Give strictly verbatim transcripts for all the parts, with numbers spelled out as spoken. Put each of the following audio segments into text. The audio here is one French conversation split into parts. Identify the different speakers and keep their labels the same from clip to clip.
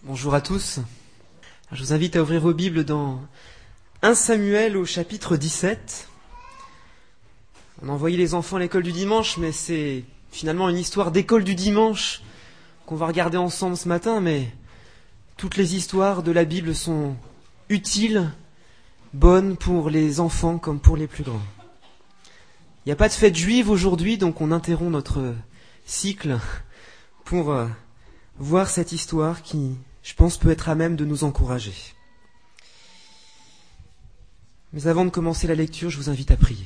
Speaker 1: Bonjour à tous. Je vous invite à ouvrir vos Bibles dans premier Samuel au chapitre dix-sept. On a envoyé les enfants à l'école du dimanche, mais c'est finalement une histoire d'école du dimanche qu'on va regarder ensemble ce matin, mais toutes les histoires de la Bible sont utiles, bonnes pour les enfants comme pour les plus grands. Il n'y a pas de fête juive aujourd'hui, donc on interrompt notre cycle pour euh, voir cette histoire qui, je pense, peut être à même de nous encourager. Mais avant de commencer la lecture, je vous invite à prier.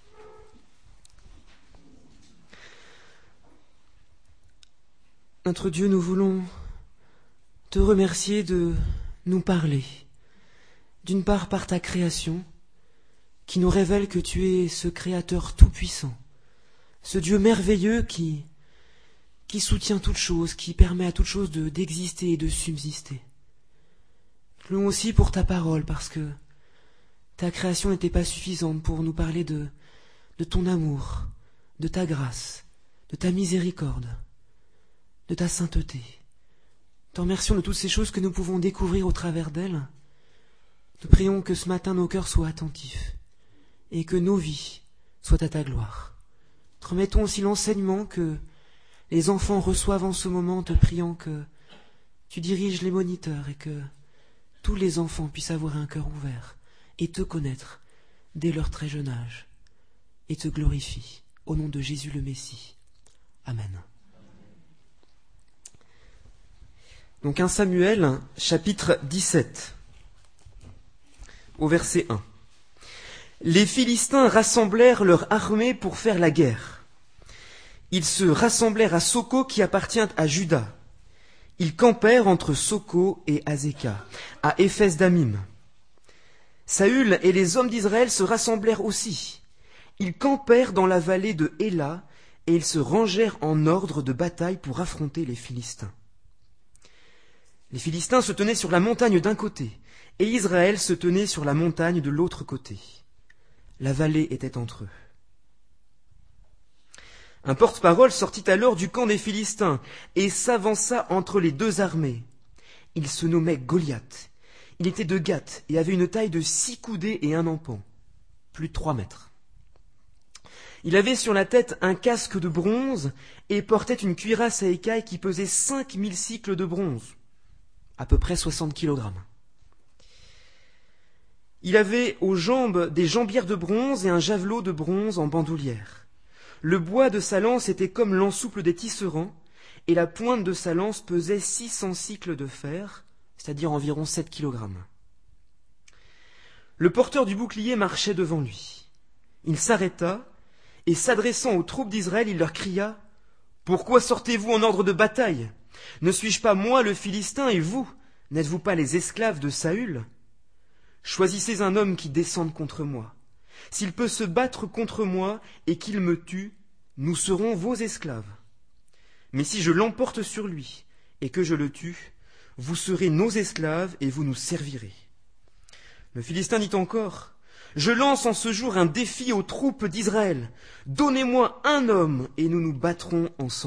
Speaker 1: Notre Dieu, nous voulons te remercier de nous parler, d'une part par ta création, qui nous révèle que tu es ce Créateur tout-puissant, ce Dieu merveilleux qui, qui soutient toute chose, qui permet à toute chose de, d'exister et de subsister. Nous louons aussi pour ta parole, parce que ta création n'était pas suffisante pour nous parler de, de ton amour, de ta grâce, de ta miséricorde, de ta sainteté. Te remercions de toutes ces choses que nous pouvons découvrir au travers d'elles. Nous prions que ce matin nos cœurs soient attentifs et que nos vies soient à ta gloire. Te remettons aussi l'enseignement que les enfants reçoivent en ce moment, te priant que tu diriges les moniteurs et que tous les enfants puissent avoir un cœur ouvert et te connaître dès leur très jeune âge et te glorifie au nom de Jésus le Messie. Amen. Donc premier Samuel, chapitre dix-sept, au verset un. Les Philistins rassemblèrent leur armée pour faire la guerre. Ils se rassemblèrent à Soko qui appartient à Juda. Ils campèrent entre Soko et Azekah, à Éphes-Damim. Saül et les hommes d'Israël se rassemblèrent aussi. Ils campèrent dans la vallée de Éla et ils se rangèrent en ordre de bataille pour affronter les Philistins. Les Philistins se tenaient sur la montagne d'un côté et Israël se tenait sur la montagne de l'autre côté. La vallée était entre eux. Un porte-parole sortit alors du camp des Philistins et s'avança entre les deux armées. Il se nommait Goliath. Il était de Gath et avait une taille de six coudées et un empan, plus de trois mètres. Il avait sur la tête un casque de bronze et portait une cuirasse à écailles qui pesait cinq mille cycles de bronze, à peu près soixante kilogrammes. Il avait aux jambes des jambières de bronze et un javelot de bronze en bandoulière. Le bois de sa lance était comme l'ensouple des tisserands, et la pointe de sa lance pesait six cents cycles de fer, c'est-à-dire environ sept kilogrammes. Le porteur du bouclier marchait devant lui. Il s'arrêta, et s'adressant aux troupes d'Israël, il leur cria « Pourquoi sortez-vous en ordre de bataille ? Ne suis-je pas moi le Philistin, et vous, n'êtes-vous pas les esclaves de Saül ? Choisissez un homme qui descende contre moi. S'il peut se battre contre moi et qu'il me tue, nous serons vos esclaves. Mais si je l'emporte sur lui et que je le tue, vous serez nos esclaves et vous nous servirez. » Le Philistin dit encore, « Je lance en ce jour un défi aux troupes d'Israël. Donnez-moi un homme et nous nous battrons ensemble. »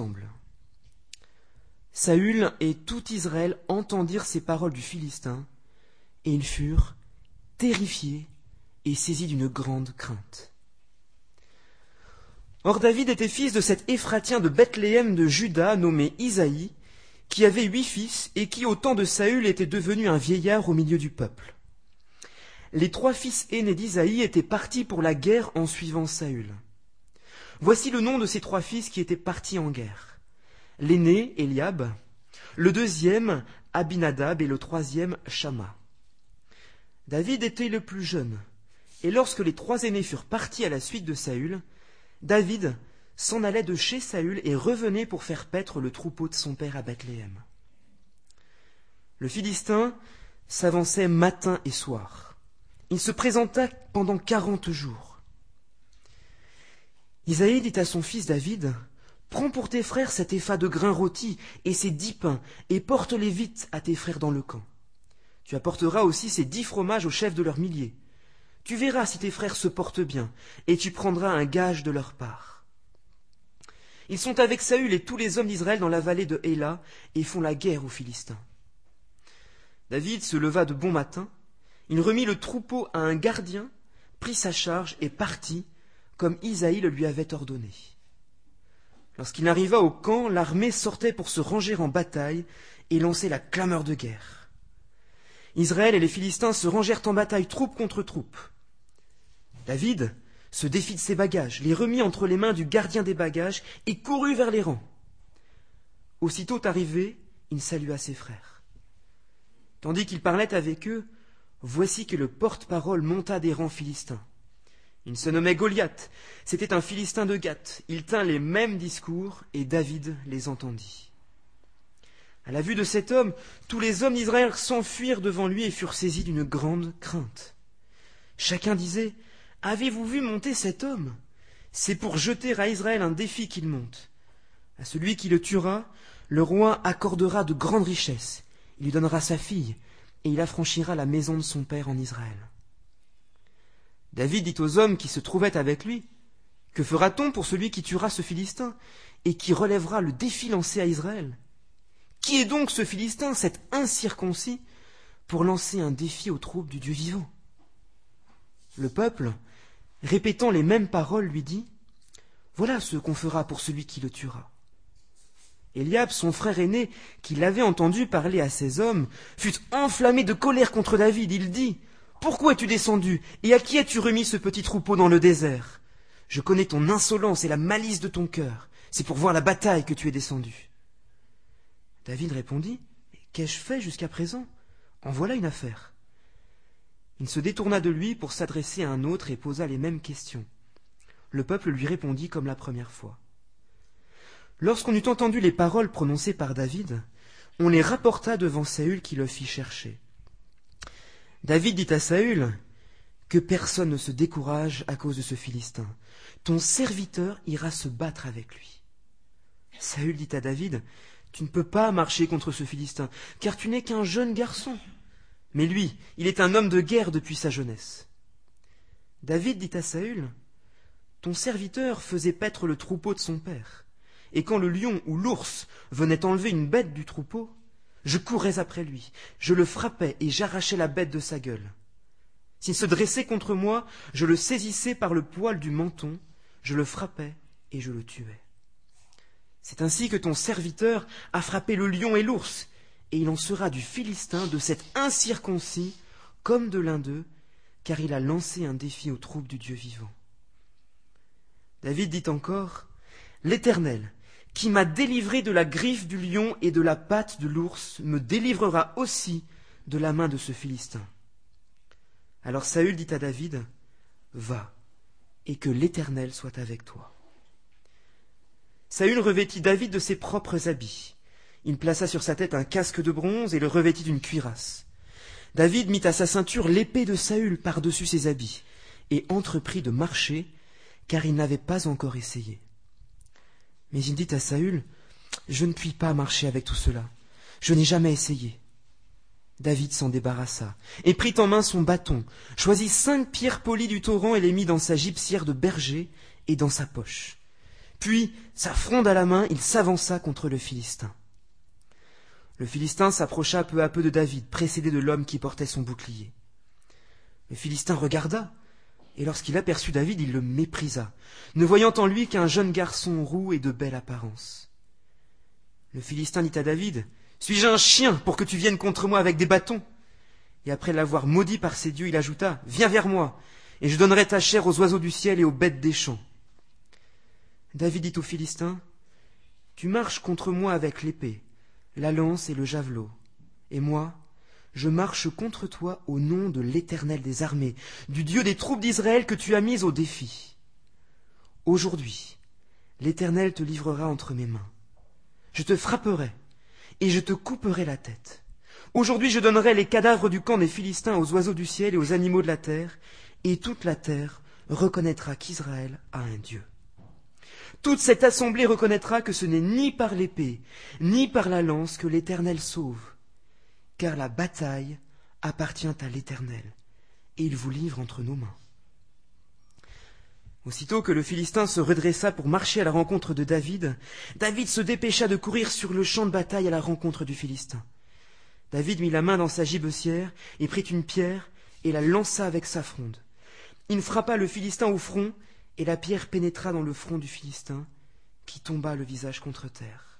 Speaker 1: Saül et tout Israël entendirent ces paroles du Philistin et ils furent terrifiés et saisis d'une grande crainte. Or David était fils de cet Éphratien de Bethléem de Juda nommé Isaïe, qui avait huit fils et qui au temps de Saül était devenu un vieillard au milieu du peuple. Les trois fils aînés d'Isaïe étaient partis pour la guerre en suivant Saül. Voici le nom de ces trois fils qui étaient partis en guerre. L'aîné, Eliab, le deuxième, Abinadab et le troisième, Shama. David était le plus jeune, et lorsque les trois aînés furent partis à la suite de Saül, David s'en allait de chez Saül et revenait pour faire paître le troupeau de son père à Bethléem. Le Philistin s'avançait matin et soir. Il se présenta pendant quarante jours. Isaïe dit à son fils David, « Prends pour tes frères cet épha de grains rôtis et ces dix pains, et porte-les vite à tes frères dans le camp. Tu apporteras aussi ces dix fromages au chef de leurs milliers. Tu verras si tes frères se portent bien, et tu prendras un gage de leur part. » Ils sont avec Saül et tous les hommes d'Israël dans la vallée de Éla et font la guerre aux Philistins. David se leva de bon matin, il remit le troupeau à un gardien, prit sa charge et partit, comme Isaïe le lui avait ordonné. Lorsqu'il arriva au camp, l'armée sortait pour se ranger en bataille et lancer la clameur de guerre. Israël et les Philistins se rangèrent en bataille troupe contre troupe. David se défit de ses bagages, les remit entre les mains du gardien des bagages et courut vers les rangs. Aussitôt arrivé, il salua ses frères. Tandis qu'il parlait avec eux, voici que le porte-parole monta des rangs philistins. Il se nommait Goliath, c'était un Philistin de Gath. Il tint les mêmes discours et David les entendit. À la vue de cet homme, tous les hommes d'Israël s'enfuirent devant lui et furent saisis d'une grande crainte. Chacun disait « Avez-vous vu monter cet homme ? C'est pour jeter à Israël un défi qu'il monte. À celui qui le tuera, le roi accordera de grandes richesses. Il lui donnera sa fille et il affranchira la maison de son père en Israël. » David dit aux hommes qui se trouvaient avec lui, « Que fera-t-on pour celui qui tuera ce Philistin et qui relèvera le défi lancé à Israël ? Qui est donc ce Philistin, cet incirconcis, pour lancer un défi aux troupes du Dieu vivant ?» Le peuple, répétant les mêmes paroles, lui dit, « Voilà ce qu'on fera pour celui qui le tuera. » Éliab, son frère aîné, qui l'avait entendu parler à ces hommes, fut enflammé de colère contre David. Il dit, « Pourquoi es-tu descendu, et à qui as-tu remis ce petit troupeau dans le désert ? Je connais ton insolence et la malice de ton cœur. C'est pour voir la bataille que tu es descendu. » David répondit, « Qu'ai-je fait jusqu'à présent ? En voilà une affaire. » Il se détourna de lui pour s'adresser à un autre et posa les mêmes questions. Le peuple lui répondit comme la première fois. Lorsqu'on eut entendu les paroles prononcées par David, on les rapporta devant Saül qui le fit chercher. David dit à Saül, « Que personne ne se décourage à cause de ce Philistin. Ton serviteur ira se battre avec lui. » Saül dit à David, « Tu ne peux pas marcher contre ce Philistin, car tu n'es qu'un jeune garçon. Mais lui, il est un homme de guerre depuis sa jeunesse. » David dit à Saül, « Ton serviteur faisait paître le troupeau de son père. Et quand le lion ou l'ours venait enlever une bête du troupeau, je courais après lui, je le frappais et j'arrachais la bête de sa gueule. S'il se dressait contre moi, je le saisissais par le poil du menton, je le frappais et je le tuais. C'est ainsi que ton serviteur a frappé le lion et l'ours, et il en sera du Philistin, de cet incirconcis, comme de l'un d'eux, car il a lancé un défi aux troupes du Dieu vivant. » David dit encore, « L'Éternel, qui m'a délivré de la griffe du lion et de la patte de l'ours, me délivrera aussi de la main de ce Philistin. » Alors Saül dit à David, « Va, et que l'Éternel soit avec toi. » Saül revêtit David de ses propres habits. Il plaça sur sa tête un casque de bronze et le revêtit d'une cuirasse. David mit à sa ceinture l'épée de Saül par-dessus ses habits et entreprit de marcher, car il n'avait pas encore essayé. Mais il dit à Saül, « Je ne puis pas marcher avec tout cela. Je n'ai jamais essayé. » David s'en débarrassa et prit en main son bâton, choisit cinq pierres polies du torrent et les mit dans sa gibecière de berger et dans sa poche. Puis, sa fronde à la main, il s'avança contre le Philistin. Le Philistin s'approcha peu à peu de David, précédé de l'homme qui portait son bouclier. Le Philistin regarda, et lorsqu'il aperçut David, il le méprisa, ne voyant en lui qu'un jeune garçon roux et de belle apparence. Le Philistin dit à David, « Suis-je un chien pour que tu viennes contre moi avec des bâtons ?» Et après l'avoir maudit par ses dieux, il ajouta, « Viens vers moi, et je donnerai ta chair aux oiseaux du ciel et aux bêtes des champs. » David dit au Philistin, « Tu marches contre moi avec l'épée, la lance et le javelot, et moi, je marche contre toi au nom de l'Éternel des armées, du Dieu des troupes d'Israël que tu as mis au défi. Aujourd'hui, l'Éternel te livrera entre mes mains. Je te frapperai et je te couperai la tête. Aujourd'hui, je donnerai les cadavres du camp des Philistins aux oiseaux du ciel et aux animaux de la terre, et toute la terre reconnaîtra qu'Israël a un Dieu. Toute cette assemblée reconnaîtra que ce n'est ni par l'épée, ni par la lance que l'Éternel sauve, car la bataille appartient à l'Éternel, et il vous livre entre nos mains. » Aussitôt que le Philistin se redressa pour marcher à la rencontre de David, David se dépêcha de courir sur le champ de bataille à la rencontre du Philistin. David mit la main dans sa gibecière et prit une pierre et la lança avec sa fronde. Il frappa le Philistin au front, et la pierre pénétra dans le front du Philistin, qui tomba le visage contre terre.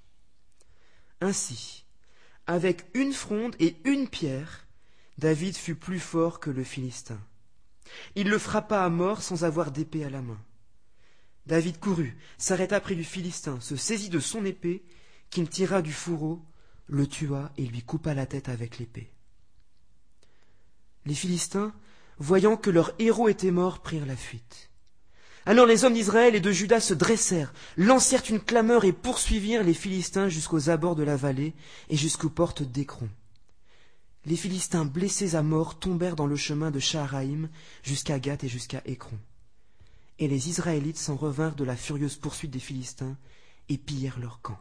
Speaker 1: Ainsi, avec une fronde et une pierre, David fut plus fort que le Philistin. Il le frappa à mort sans avoir d'épée à la main. David courut, s'arrêta près du Philistin, se saisit de son épée, qu'il tira du fourreau, le tua et lui coupa la tête avec l'épée. Les Philistins, voyant que leur héros était mort, prirent la fuite. Alors les hommes d'Israël et de Juda se dressèrent, lancèrent une clameur et poursuivirent les Philistins jusqu'aux abords de la vallée et jusqu'aux portes d'Écron. Les Philistins blessés à mort tombèrent dans le chemin de Shaharaïm jusqu'à Gath et jusqu'à Écron. Et les Israélites s'en revinrent de la furieuse poursuite des Philistins et pillèrent leur camp.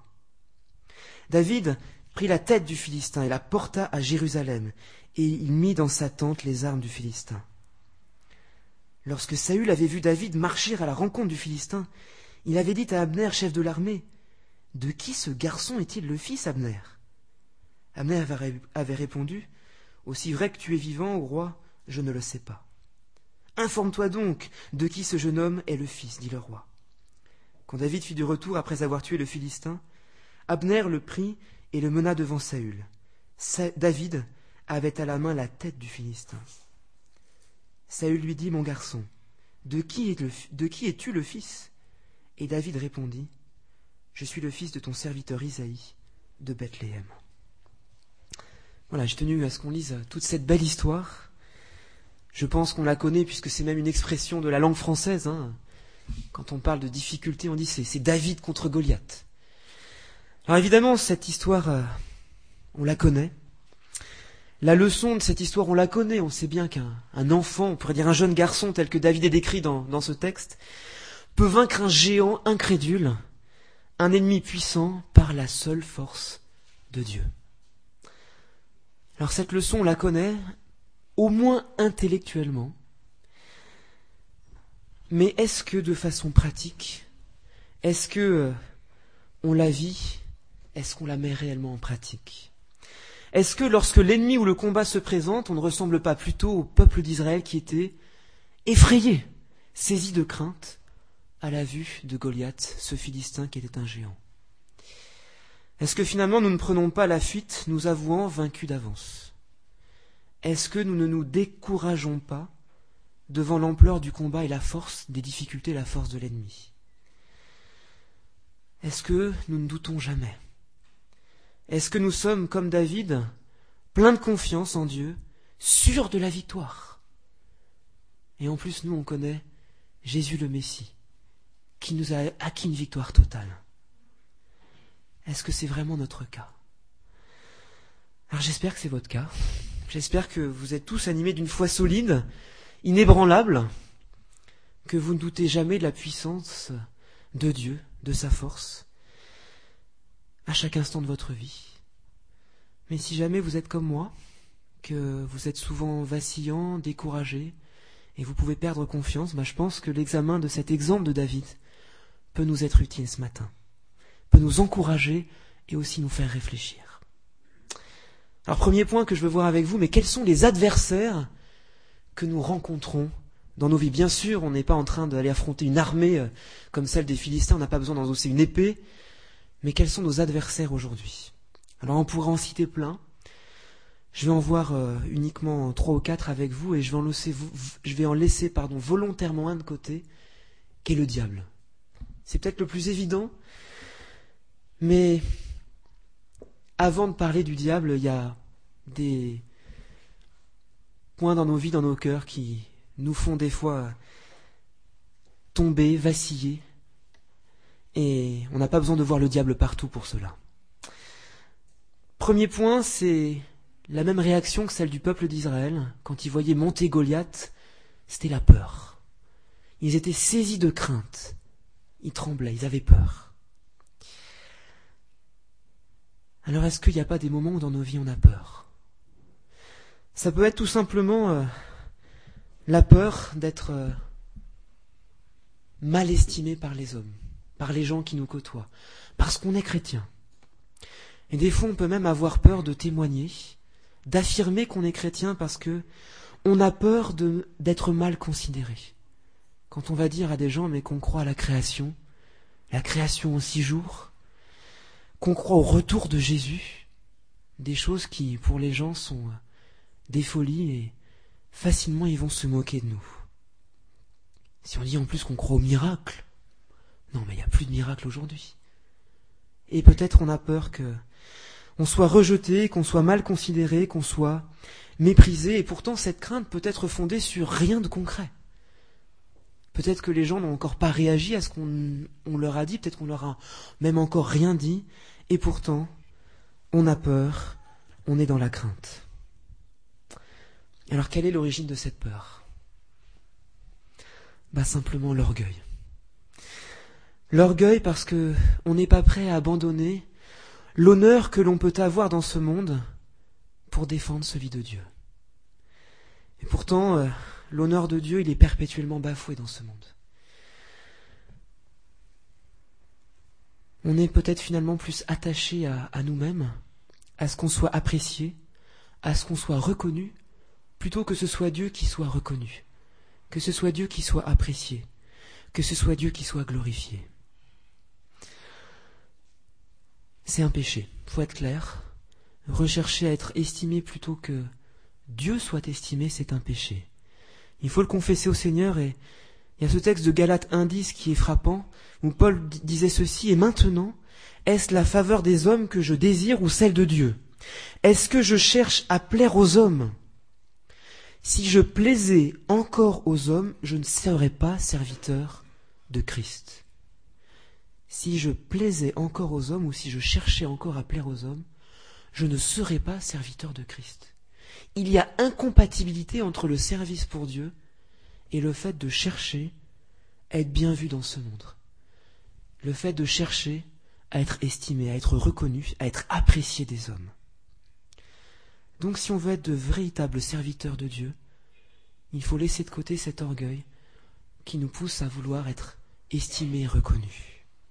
Speaker 1: David prit la tête du Philistin et la porta à Jérusalem, et il mit dans sa tente les armes du Philistin. Lorsque Saül avait vu David marcher à la rencontre du Philistin, il avait dit à Abner, chef de l'armée, « De qui ce garçon est-il le fils, Abner ?» Abner avait répondu, « Aussi vrai que tu es vivant, ô roi, je ne le sais pas. »« Informe-toi donc de qui ce jeune homme est le fils, dit le roi. » Quand David fit du retour après avoir tué le Philistin, Abner le prit et le mena devant Saül. Sa- David avait à la main la tête du Philistin. Saül lui dit, « Mon garçon, de qui, est le, de qui es-tu le fils ?» Et David répondit, « Je suis le fils de ton serviteur Isaïe de Bethléem. » Voilà, j'ai tenu à ce qu'on lise toute cette belle histoire. Je pense qu'on la connaît puisque c'est même une expression de la langue française. Hein. Quand on parle de difficulté, on dit c'est, c'est David contre Goliath. Alors évidemment, cette histoire, euh, on la connaît. La leçon de cette histoire, on la connaît. On sait bien qu'un un enfant, on pourrait dire un jeune garçon tel que David est décrit dans, dans ce texte, peut vaincre un géant incrédule, un ennemi puissant par la seule force de Dieu. Alors cette leçon, on la connaît, au moins intellectuellement. Mais est-ce que de façon pratique, est-ce que euh, on la vit, est-ce qu'on la met réellement en pratique ? Est-ce que lorsque l'ennemi ou le combat se présente, on ne ressemble pas plutôt au peuple d'Israël qui était effrayé, saisi de crainte à la vue de Goliath, ce Philistin qui était un géant ? Est-ce que finalement nous ne prenons pas la fuite, nous avouant vaincus d'avance ? Est-ce que nous ne nous décourageons pas devant l'ampleur du combat et la force des difficultés, la force de l'ennemi ? Est-ce que nous ne doutons jamais ? Est-ce que nous sommes, comme David, pleins de confiance en Dieu, sûrs de la victoire ? Et en plus, nous, on connaît Jésus le Messie, qui nous a acquis une victoire totale. Est-ce que c'est vraiment notre cas ? Alors j'espère que c'est votre cas. J'espère que vous êtes tous animés d'une foi solide, inébranlable, que vous ne doutez jamais de la puissance de Dieu, de sa force, à chaque instant de votre vie. Mais si jamais vous êtes comme moi, que vous êtes souvent vacillant, découragé, et vous pouvez perdre confiance, bah je pense que l'examen de cet exemple de David peut nous être utile ce matin, peut nous encourager et aussi nous faire réfléchir. Alors premier point que je veux voir avec vous, mais quels sont les adversaires que nous rencontrons dans nos vies ? Bien sûr, on n'est pas en train d'aller affronter une armée comme celle des Philistins, on n'a pas besoin d'endosser une épée, mais quels sont nos adversaires aujourd'hui ? Alors on pourrait en citer plein. Je vais en voir euh, uniquement trois ou quatre avec vous et je vais en laisser, je vais en laisser pardon, volontairement un de côté, qui est le diable. C'est peut-être le plus évident, mais avant de parler du diable, il y a des points dans nos vies, dans nos cœurs qui nous font des fois tomber, vaciller. Et on n'a pas besoin de voir le diable partout pour cela. Premier point, c'est la même réaction que celle du peuple d'Israël. Quand ils voyaient monter Goliath, c'était la peur. Ils étaient saisis de crainte. Ils tremblaient, ils avaient peur. Alors est-ce qu'il n'y a pas des moments où dans nos vies on a peur ? Ça peut être tout simplement euh, la peur d'être euh, mal estimé par les hommes, par les gens qui nous côtoient, parce qu'on est chrétien. Et des fois, on peut même avoir peur de témoigner, d'affirmer qu'on est chrétien parce que on a peur de, d'être mal considéré. Quand on va dire à des gens mais qu'on croit à la création, la création en six jours, qu'on croit au retour de Jésus, des choses qui pour les gens sont des folies et facilement ils vont se moquer de nous. Si on dit en plus qu'on croit au miracle, non mais il n'y a plus de miracle aujourd'hui. Et peut-être on a peur que on soit rejeté, qu'on soit mal considéré, qu'on soit méprisé, et pourtant cette crainte peut être fondée sur rien de concret. Peut-être que les gens n'ont encore pas réagi à ce qu'on on leur a dit, peut-être qu'on leur a même encore rien dit, et pourtant on a peur, on est dans la crainte. Alors quelle est l'origine de cette peur ? Bah simplement l'orgueil. L'orgueil parce que on n'est pas prêt à abandonner l'honneur que l'on peut avoir dans ce monde pour défendre celui de Dieu. Et pourtant, euh, l'honneur de Dieu, il est perpétuellement bafoué dans ce monde. On est peut-être finalement plus attaché à, à nous-mêmes, à ce qu'on soit apprécié, à ce qu'on soit reconnu, plutôt que ce soit Dieu qui soit reconnu, que ce soit Dieu qui soit apprécié, que ce soit Dieu qui soit glorifié. C'est un péché, faut être clair. Rechercher à être estimé plutôt que Dieu soit estimé, c'est un péché. Il faut le confesser au Seigneur, et il y a ce texte de Galates un dix qui est frappant, où Paul disait ceci: « Et maintenant, est-ce la faveur des hommes que je désire ou celle de Dieu ? Est-ce que je cherche à plaire aux hommes ? Si je plaisais encore aux hommes, je ne serais pas serviteur de Christ. » Si je plaisais encore aux hommes, ou si je cherchais encore à plaire aux hommes, je ne serais pas serviteur de Christ. Il y a incompatibilité entre le service pour Dieu et le fait de chercher à être bien vu dans ce monde. Le fait de chercher à être estimé, à être reconnu, à être apprécié des hommes. Donc si on veut être de véritables serviteurs de Dieu, il faut laisser de côté cet orgueil qui nous pousse à vouloir être estimé et reconnu.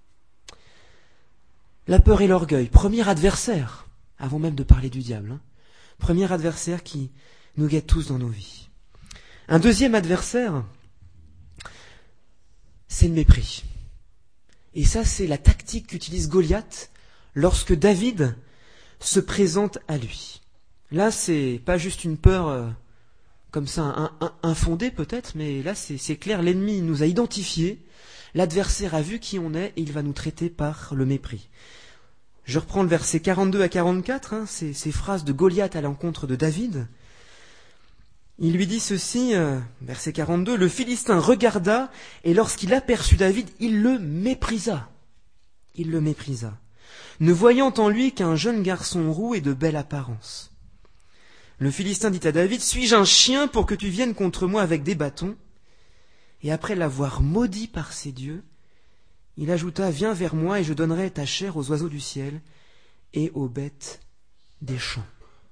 Speaker 1: La peur et l'orgueil, premier adversaire, avant même de parler du diable, hein, premier adversaire qui nous guette tous dans nos vies. Un deuxième adversaire, c'est le mépris. Et ça, c'est la tactique qu'utilise Goliath lorsque David se présente à lui. Là, c'est pas juste une peur euh, comme ça, un, un, infondée peut-être, mais là, c'est, c'est clair, l'ennemi nous a identifiés, l'adversaire a vu qui on est, et il va nous traiter par le mépris. Je reprends le verset quarante-deux à quarante-quatre, hein, ces, ces phrases de Goliath à l'encontre de David. Il lui dit ceci, euh, verset quarante-deux, « Le Philistin regarda, et lorsqu'il aperçut David, il le méprisa. » Il le méprisa, ne voyant en lui qu'un jeune garçon roux et de belle apparence. Le Philistin dit à David, « Suis-je un chien pour que tu viennes contre moi avec des bâtons ?» Et après l'avoir maudit par ses dieux, il ajouta, « Viens vers moi et je donnerai ta chair aux oiseaux du ciel et aux bêtes des champs. »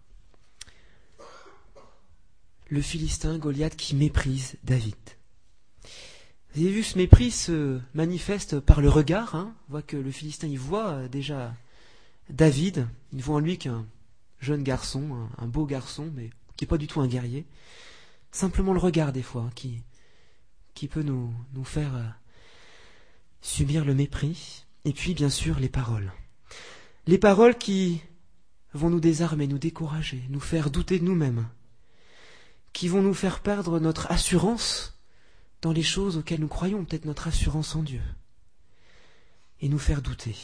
Speaker 1: Le Philistin, Goliath, qui méprise David. Vous avez vu, ce mépris se manifeste par le regard. Hein. On voit que le Philistin, il voit déjà David, il voit en lui qu'un jeune garçon, un, un beau garçon, mais qui n'est pas du tout un guerrier. Simplement le regard, des fois, hein, qui, qui peut nous, nous faire euh, subir le mépris. Et puis, bien sûr, les paroles. Les paroles qui vont nous désarmer, nous décourager, nous faire douter de nous-mêmes, qui vont nous faire perdre notre assurance dans les choses auxquelles nous croyons, peut-être notre assurance en Dieu, et nous faire douter.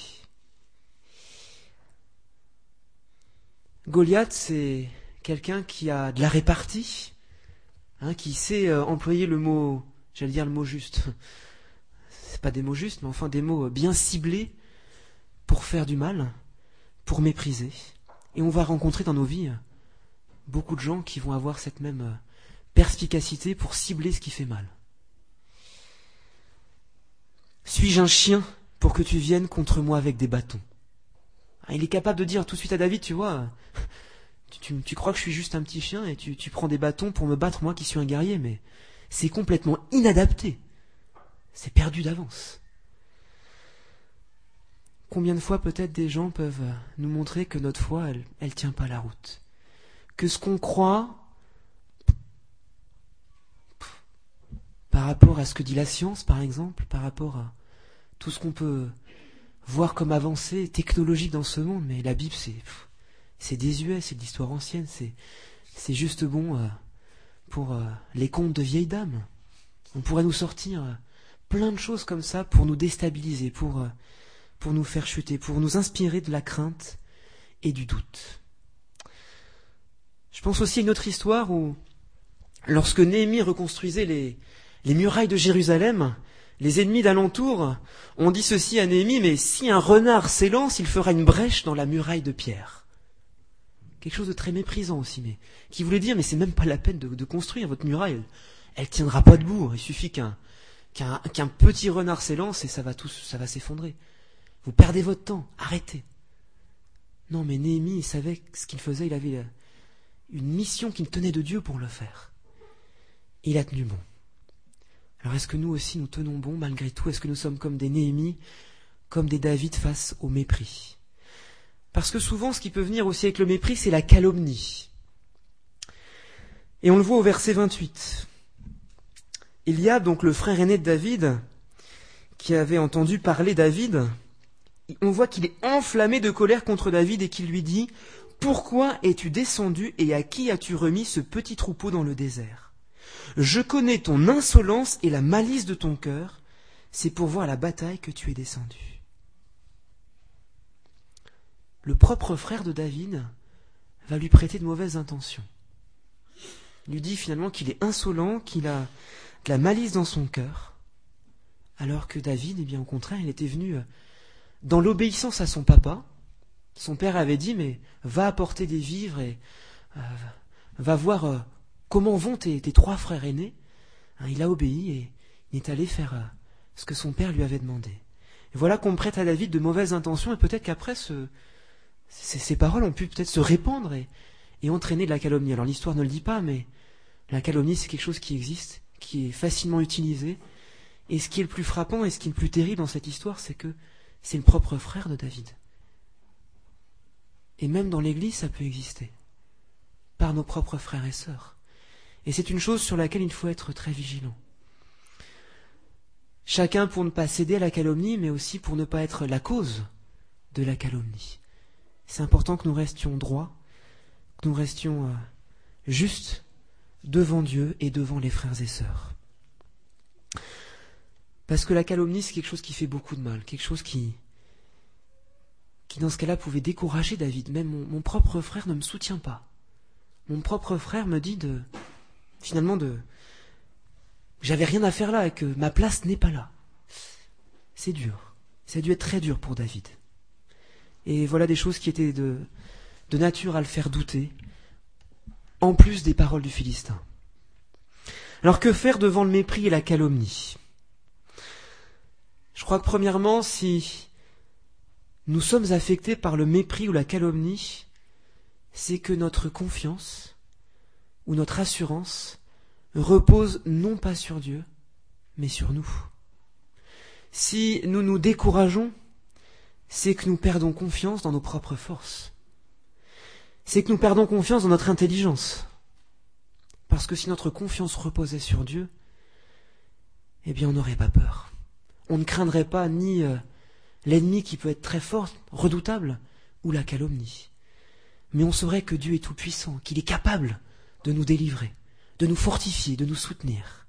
Speaker 1: Goliath, c'est quelqu'un qui a de la répartie, hein, qui sait euh, employer le mot, j'allais dire le mot juste, c'est pas des mots justes, mais enfin des mots bien ciblés pour faire du mal, pour mépriser. Et on va rencontrer dans nos vies beaucoup de gens qui vont avoir cette même perspicacité pour cibler ce qui fait mal. Suis-je un chien pour que tu viennes contre moi avec des bâtons ? Il est capable de dire tout de suite à David, tu vois, tu, tu, tu crois que je suis juste un petit chien et tu, tu prends des bâtons pour me battre, moi qui suis un guerrier, mais c'est complètement inadapté. C'est perdu d'avance. Combien de fois peut-être des gens peuvent nous montrer que notre foi, elle, elle tient pas la route, que ce qu'on croit par rapport à ce que dit la science, par exemple, par rapport à tout ce qu'on peut voir comme avancée technologique dans ce monde, mais la Bible, c'est, c'est désuet, c'est de l'histoire ancienne, c'est, c'est juste bon euh, pour euh, les contes de vieilles dames. On pourrait nous sortir euh, plein de choses comme ça pour nous déstabiliser, pour, euh, pour nous faire chuter, pour nous inspirer de la crainte et du doute. Je pense aussi à une autre histoire où, lorsque Néhémie reconstruisait les, les murailles de Jérusalem, les ennemis d'alentour ont dit ceci à Néhémie, mais si un renard s'élance, il fera une brèche dans la muraille de pierre. Quelque chose de très méprisant aussi, mais qui voulait dire, mais c'est même pas la peine de, de construire votre muraille, elle, elle tiendra pas debout, il suffit qu'un, qu'un, qu'un petit renard s'élance et ça va tout, ça va s'effondrer. Vous perdez votre temps, arrêtez. Non, mais Néhémie, il savait ce qu'il faisait, il avait une mission qui tenait de Dieu pour le faire. Il a tenu bon. Alors est-ce que nous aussi nous tenons bon malgré tout? Est-ce que nous sommes comme des Néhémies, comme des David face au mépris? Parce que souvent ce qui peut venir aussi avec le mépris, c'est la calomnie. Et on le voit au verset vingt-huit. Eliab, donc le frère aîné de David, qui avait entendu parler David, on voit qu'il est enflammé de colère contre David et qu'il lui dit « Pourquoi es-tu descendu et à qui as-tu remis ce petit troupeau dans le désert ? Je connais ton insolence et la malice de ton cœur, c'est pour voir la bataille que tu es descendu. » Le propre frère de David va lui prêter de mauvaises intentions. Il lui dit finalement qu'il est insolent, qu'il a de la malice dans son cœur, alors que David, eh bien au contraire, il était venu dans l'obéissance à son papa. Son père avait dit, mais va apporter des vivres et euh, va voir euh, comment vont tes, tes trois frères aînés. Hein, il a obéi et il est allé faire euh, ce que son père lui avait demandé. Et voilà qu'on prête à David de mauvaises intentions et peut-être qu'après, ce, ces, ces paroles ont pu peut-être se répandre et, et entraîner de la calomnie. Alors l'histoire ne le dit pas, mais la calomnie c'est quelque chose qui existe, qui est facilement utilisé. Et ce qui est le plus frappant et ce qui est le plus terrible dans cette histoire, c'est que c'est le propre frère de David. Et même dans l'Église, ça peut exister, par nos propres frères et sœurs. Et c'est une chose sur laquelle il faut être très vigilant. Chacun pour ne pas céder à la calomnie, mais aussi pour ne pas être la cause de la calomnie. C'est important que nous restions droits, que nous restions euh, justes devant Dieu et devant les frères et sœurs. Parce que la calomnie, c'est quelque chose qui fait beaucoup de mal, quelque chose qui, qui dans ce cas-là, pouvait décourager David. Même mon, mon propre frère ne me soutient pas. Mon propre frère me dit de, finalement, de, j'avais rien à faire là et que ma place n'est pas là. C'est dur. Ça a dû être très dur pour David. Et voilà des choses qui étaient de, de nature à le faire douter, en plus des paroles du Philistin. Alors que faire devant le mépris et la calomnie ? Je crois que premièrement, si nous sommes affectés par le mépris ou la calomnie, c'est que notre confiance ou notre assurance repose non pas sur Dieu, mais sur nous. Si nous nous décourageons, c'est que nous perdons confiance dans nos propres forces. C'est que nous perdons confiance dans notre intelligence. Parce que si notre confiance reposait sur Dieu, eh bien on n'aurait pas peur. On ne craindrait pas ni euh, l'ennemi qui peut être très fort, redoutable, ou la calomnie. Mais on saurait que Dieu est tout-puissant, qu'il est capable de nous délivrer, de nous fortifier, de nous soutenir.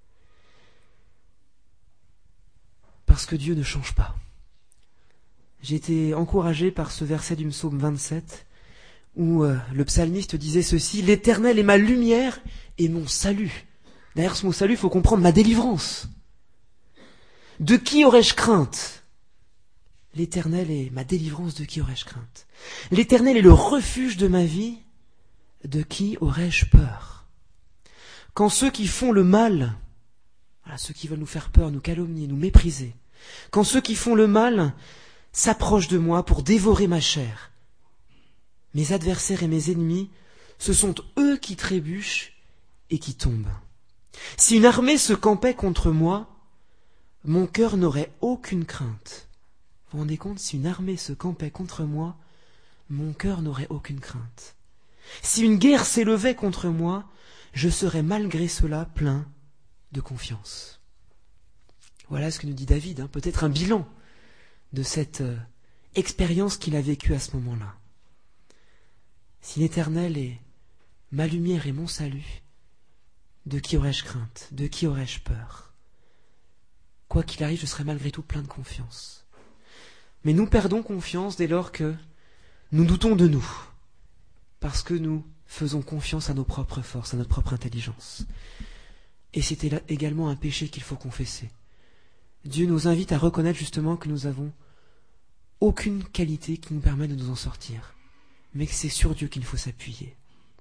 Speaker 1: Parce que Dieu ne change pas. J'ai été encouragé par ce verset du psaume vingt-sept, où euh, le psalmiste disait ceci, « L'Éternel est ma lumière et mon salut. » Derrière ce mot salut, il faut comprendre ma délivrance. De qui aurais-je crainte ? L'Éternel est ma délivrance, de qui aurais-je crainte ? L'Éternel est le refuge de ma vie, de qui aurais-je peur ? Quand ceux qui font le mal, voilà, ceux qui veulent nous faire peur, nous calomnier, nous mépriser, quand ceux qui font le mal s'approchent de moi pour dévorer ma chair, mes adversaires et mes ennemis, ce sont eux qui trébuchent et qui tombent. Si une armée se campait contre moi, mon cœur n'aurait aucune crainte. Vous vous rendez compte, si une armée se campait contre moi, mon cœur n'aurait aucune crainte. Si une guerre s'élevait contre moi, je serais malgré cela plein de confiance. Voilà ce que nous dit David, hein, peut-être un bilan de cette euh, expérience qu'il a vécue à ce moment-là. Si l'Éternel est ma lumière et mon salut, de qui aurais-je crainte? De qui aurais-je peur? Quoi qu'il arrive, je serai malgré tout plein de confiance. Mais nous perdons confiance dès lors que nous doutons de nous, parce que nous faisons confiance à nos propres forces, à notre propre intelligence. Et c'est également un péché qu'il faut confesser. Dieu nous invite à reconnaître justement que nous avons aucune qualité qui nous permet de nous en sortir, mais que c'est sur Dieu qu'il faut s'appuyer.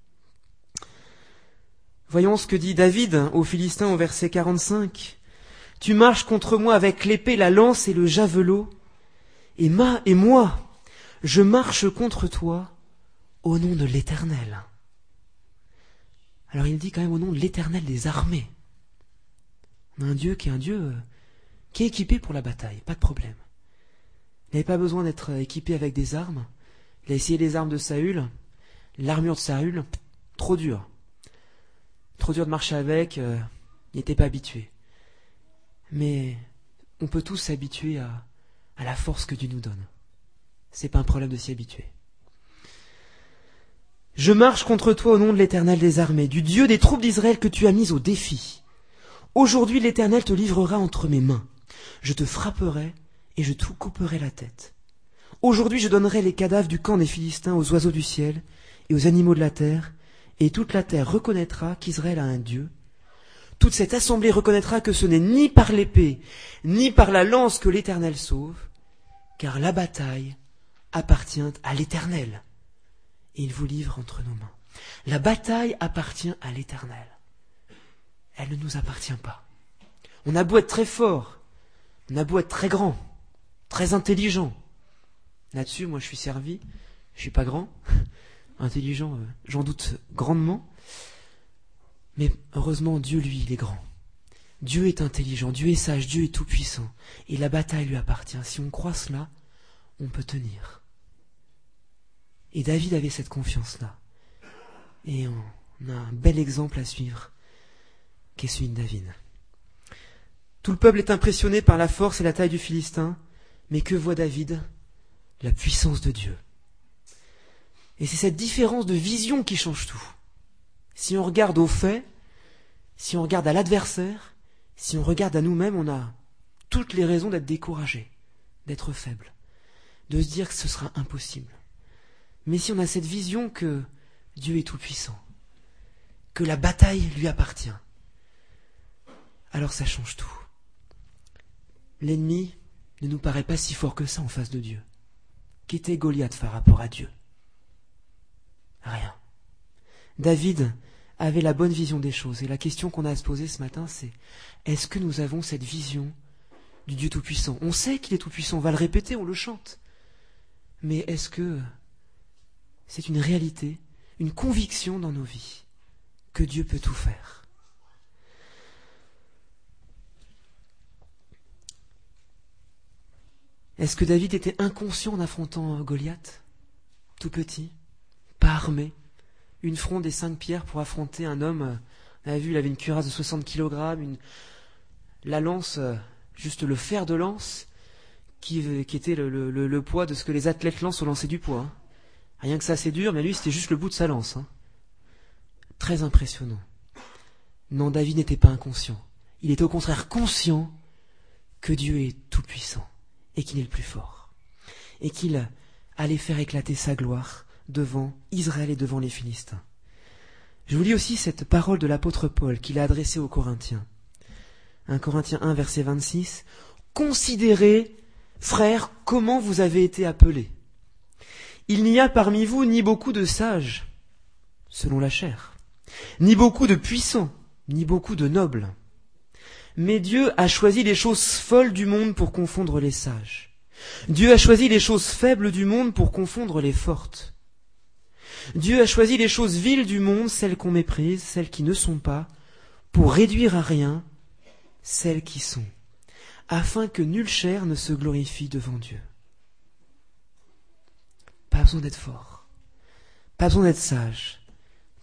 Speaker 1: Voyons ce que dit David aux Philistins au verset quarante-cinq. « Tu marches contre moi avec l'épée, la lance et le javelot, et, ma, et moi, je marche contre toi au nom de l'Éternel. » Alors il dit quand même au nom de l'Éternel des armées. On a un Dieu qui est un Dieu euh, qui est équipé pour la bataille, pas de problème. Il n'avait pas besoin d'être équipé avec des armes. Il a essayé les armes de Saül, l'armure de Saül, trop dur. Trop dur de marcher avec, euh, il n'était pas habitué. Mais on peut tous s'habituer à, à la force que Dieu nous donne. C'est pas un problème de s'y habituer. Je marche contre toi au nom de l'Éternel des armées, du Dieu des troupes d'Israël que tu as mis au défi. Aujourd'hui l'Éternel te livrera entre mes mains. Je te frapperai et je te couperai la tête. Aujourd'hui je donnerai les cadavres du camp des Philistins aux oiseaux du ciel et aux animaux de la terre, et toute la terre reconnaîtra qu'Israël a un Dieu. Toute cette assemblée reconnaîtra que ce n'est ni par l'épée, ni par la lance que l'Éternel sauve, car la bataille appartient à l'Éternel, et il vous livre entre nos mains. La bataille appartient à l'Éternel. Elle ne nous appartient pas. On a beau être très fort, on a beau être très grand, très intelligent. Là-dessus, moi je suis servi, je suis pas grand, intelligent, euh, j'en doute grandement. Mais heureusement, Dieu, lui, il est grand. Dieu est intelligent, Dieu est sage, Dieu est tout-puissant. Et la bataille lui appartient. Si on croit cela, on peut tenir. Et David avait cette confiance-là. Et on a un bel exemple à suivre, qui est celui de David. Tout le peuple est impressionné par la force et la taille du Philistin, mais que voit David? La puissance de Dieu. Et c'est cette différence de vision qui change tout. Si on regarde aux faits, si on regarde à l'adversaire, si on regarde à nous-mêmes, on a toutes les raisons d'être découragé, d'être faible, de se dire que ce sera impossible. Mais si on a cette vision que Dieu est tout-puissant, que la bataille lui appartient, alors ça change tout. L'ennemi ne nous paraît pas si fort que ça en face de Dieu. Qu'était Goliath par rapport à Dieu? Rien. David avait la bonne vision des choses. Et la question qu'on a à se poser ce matin, c'est est-ce que nous avons cette vision du Dieu Tout-Puissant? On sait qu'il est Tout-Puissant, on va le répéter, on le chante. Mais est-ce que c'est une réalité, une conviction dans nos vies que Dieu peut tout faire? Est-ce que David était inconscient en affrontant Goliath, tout petit, pas armé, une fronde et cinq pierres pour affronter un homme? On avait vu, il avait une cuirasse de soixante kilogrammes, une, la lance, juste le fer de lance, qui, qui était le, le, le, le poids de ce que les athlètes lancent au lancer du poids. Hein. Rien que ça, c'est dur, mais lui, c'était juste le bout de sa lance. Hein. Très impressionnant. Non, David n'était pas inconscient. Il était au contraire conscient que Dieu est tout-puissant et qu'il est le plus fort. Et qu'il allait faire éclater sa gloire devant Israël et devant les Philistins. Je vous lis aussi cette parole de l'apôtre Paul qu'il a adressée aux Corinthiens. un Corinthiens un, verset vingt-six. « Considérez, frères, comment vous avez été appelés. Il n'y a parmi vous ni beaucoup de sages, selon la chair, ni beaucoup de puissants, ni beaucoup de nobles. Mais Dieu a choisi les choses folles du monde pour confondre les sages. Dieu a choisi les choses faibles du monde pour confondre les fortes. Dieu a choisi les choses viles du monde, celles qu'on méprise, celles qui ne sont pas, pour réduire à rien celles qui sont, afin que nulle chair ne se glorifie devant Dieu. » Pas besoin d'être fort, pas besoin d'être sage,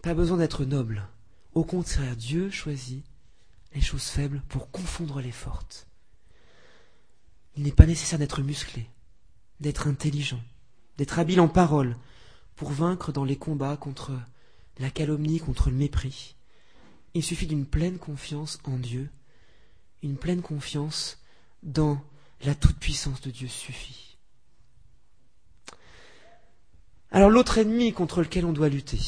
Speaker 1: pas besoin d'être noble. Au contraire, Dieu choisit les choses faibles pour confondre les fortes. Il n'est pas nécessaire d'être musclé, d'être intelligent, d'être habile en parole pour vaincre dans les combats contre la calomnie, contre le mépris. Il suffit d'une pleine confiance en Dieu, une pleine confiance dans la toute-puissance de Dieu suffit. Alors l'autre ennemi contre lequel on doit lutter,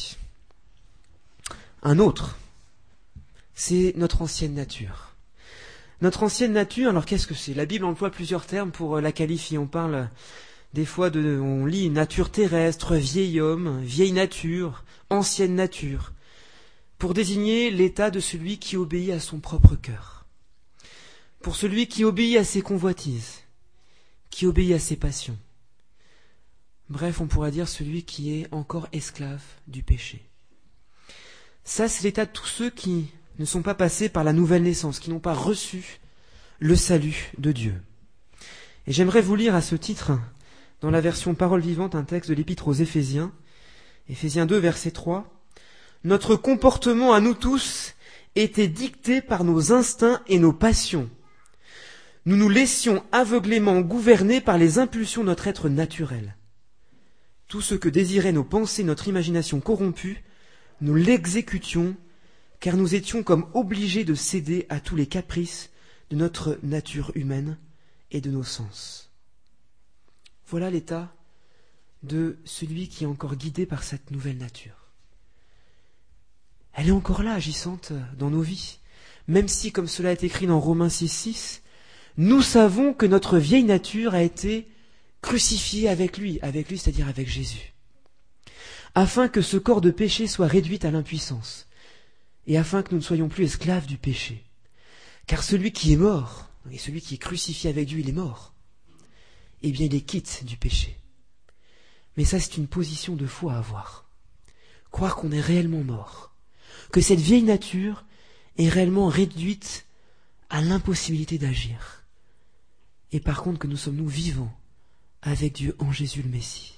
Speaker 1: un autre, c'est notre ancienne nature. Notre ancienne nature, alors qu'est-ce que c'est ? La Bible emploie plusieurs termes pour la qualifier. On parle des fois de, on lit nature terrestre, vieil homme, vieille nature, ancienne nature, pour désigner l'état de celui qui obéit à son propre cœur, pour celui qui obéit à ses convoitises, qui obéit à ses passions. Bref, on pourrait dire celui qui est encore esclave du péché. Ça, c'est l'état de tous ceux qui ne sont pas passés par la nouvelle naissance, qui n'ont pas reçu le salut de Dieu. Et j'aimerais vous lire à ce titre, dans la version Parole vivante, un texte de l'Épître aux Éphésiens, Éphésiens deux, verset trois. « Notre comportement à nous tous était dicté par nos instincts et nos passions. Nous nous laissions aveuglément gouverner par les impulsions de notre être naturel. Tout ce que désiraient nos pensées, notre imagination corrompue, nous l'exécutions, car nous étions comme obligés de céder à tous les caprices de notre nature humaine et de nos sens. » Voilà l'état de celui qui est encore guidé par cette nouvelle nature. Elle est encore là, agissante dans nos vies, même si, comme cela est écrit dans Romains six, six, nous savons que notre vieille nature a été crucifiée avec lui, avec lui, c'est-à-dire avec Jésus, afin que ce corps de péché soit réduit à l'impuissance, et afin que nous ne soyons plus esclaves du péché. Car celui qui est mort, et celui qui est crucifié avec Dieu, il est mort, eh bien il est quitte du péché. Mais ça, c'est une position de foi à avoir. Croire qu'on est réellement mort, que cette vieille nature est réellement réduite à l'impossibilité d'agir. Et par contre que nous sommes nous vivants avec Dieu en Jésus le Messie.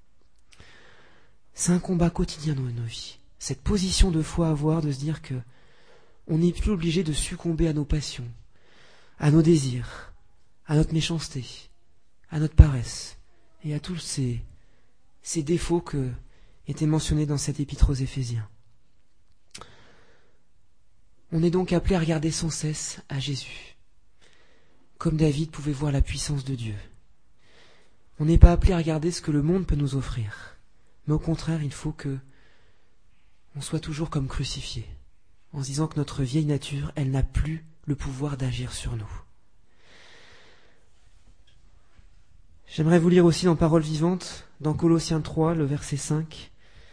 Speaker 1: C'est un combat quotidien dans nos vies. Cette position de foi à avoir, de se dire que on n'est plus obligé de succomber à nos passions, à nos désirs, à notre méchanceté, à notre paresse et à tous ces, ces défauts que étaient mentionnés dans cette épître aux Éphésiens. On est donc appelé à regarder sans cesse à Jésus, comme David pouvait voir la puissance de Dieu. On n'est pas appelé à regarder ce que le monde peut nous offrir, mais au contraire, il faut que on soit toujours comme crucifié, en se disant que notre vieille nature, elle n'a plus le pouvoir d'agir sur nous. J'aimerais vous lire aussi dans Parole vivante, dans Colossiens trois, le verset cinq.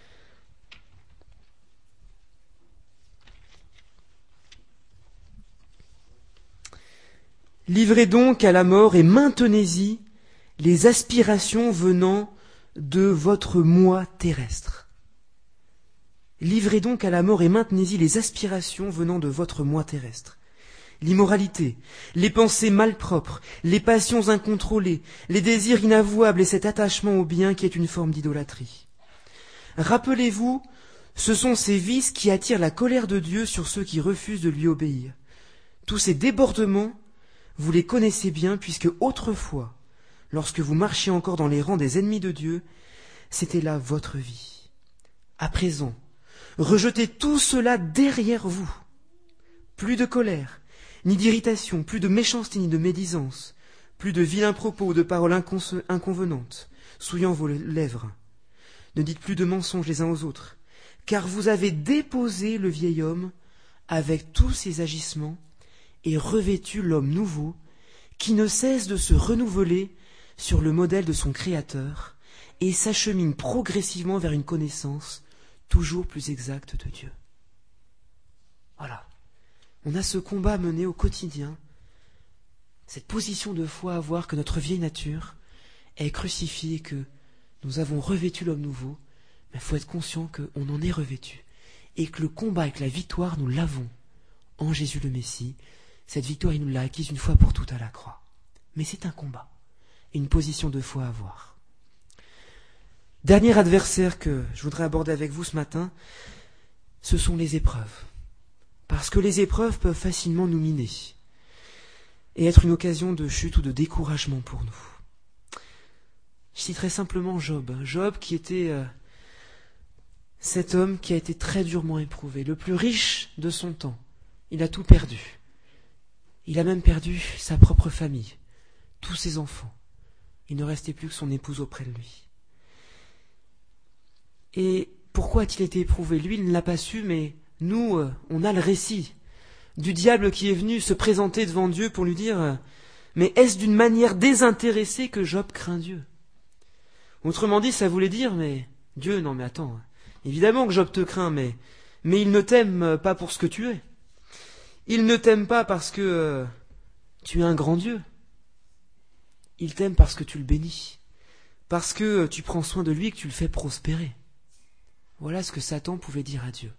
Speaker 1: Livrez donc à la mort et maintenez-y les aspirations venant de votre moi terrestre. Livrez donc à la mort et maintenez-y les aspirations venant de votre moi terrestre. L'immoralité, les pensées malpropres, les passions incontrôlées, les désirs inavouables et cet attachement au bien qui est une forme d'idolâtrie. Rappelez-vous, ce sont ces vices qui attirent la colère de Dieu sur ceux qui refusent de lui obéir. Tous ces débordements, vous les connaissez bien, puisque autrefois, lorsque vous marchiez encore dans les rangs des ennemis de Dieu, c'était là votre vie. À présent, rejetez tout cela derrière vous. Plus de colère, ni d'irritation, plus de méchanceté, ni de médisance, plus de vilains propos ou de paroles inconse- inconvenantes, souillant vos lèvres. Ne dites plus de mensonges les uns aux autres, car vous avez déposé le vieil homme avec tous ses agissements et revêtu l'homme nouveau, qui ne cesse de se renouveler sur le modèle de son Créateur et s'achemine progressivement vers une connaissance toujours plus exacte de Dieu. Voilà. On a ce combat mené au quotidien, cette position de foi à voir que notre vieille nature est crucifiée et que nous avons revêtu l'homme nouveau, mais il faut être conscient qu'on en est revêtu et que le combat avec la victoire, nous l'avons en Jésus le Messie. Cette victoire, il nous l'a acquise une fois pour toutes à la croix. Mais c'est un combat, et une position de foi à avoir. Dernier adversaire que je voudrais aborder avec vous ce matin, ce sont les épreuves. Parce que les épreuves peuvent facilement nous miner et être une occasion de chute ou de découragement pour nous. Je citerai simplement Job. Job qui était euh, cet homme qui a été très durement éprouvé, le plus riche de son temps. Il a tout perdu. Il a même perdu sa propre famille, tous ses enfants. Il ne restait plus que son épouse auprès de lui. Et pourquoi a-t-il été éprouvé? Lui, il ne l'a pas su, mais nous, euh, on a le récit du diable qui est venu se présenter devant Dieu pour lui dire euh, « Mais est-ce d'une manière désintéressée que Job craint Dieu ?» Autrement dit, ça voulait dire « Mais Dieu, non mais attends, évidemment que Job te craint, mais, mais il ne t'aime pas pour ce que tu es. Il ne t'aime pas parce que euh, tu es un grand Dieu. Il t'aime parce que tu le bénis, parce que tu prends soin de lui et que tu le fais prospérer. » Voilà ce que Satan pouvait dire à Dieu.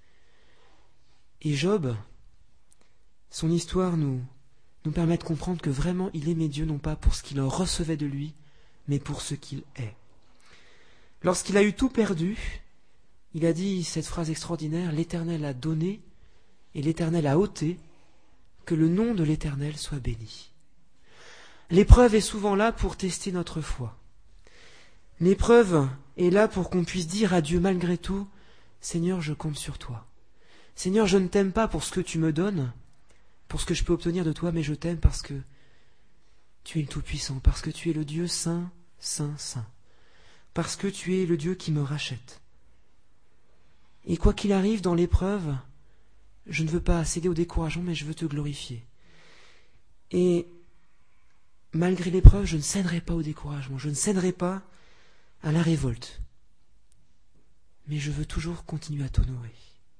Speaker 1: Et Job, son histoire nous, nous permet de comprendre que vraiment il aimait Dieu non pas pour ce qu'il en recevait de lui, mais pour ce qu'il est. Lorsqu'il a eu tout perdu, il a dit cette phrase extraordinaire, « L'Éternel a donné et l'Éternel a ôté, que le nom de l'Éternel soit béni. » L'épreuve est souvent là pour tester notre foi. L'épreuve est là pour qu'on puisse dire à Dieu malgré tout, « Seigneur, je compte sur toi. Seigneur, je ne t'aime pas pour ce que tu me donnes, pour ce que je peux obtenir de toi, mais je t'aime parce que tu es le Tout-Puissant, parce que tu es le Dieu saint, saint, saint, parce que tu es le Dieu qui me rachète. Et quoi qu'il arrive dans l'épreuve, je ne veux pas céder au découragement, mais je veux te glorifier. Et malgré l'épreuve, je ne céderai pas au découragement, je ne céderai pas à la révolte, mais je veux toujours continuer à t'honorer.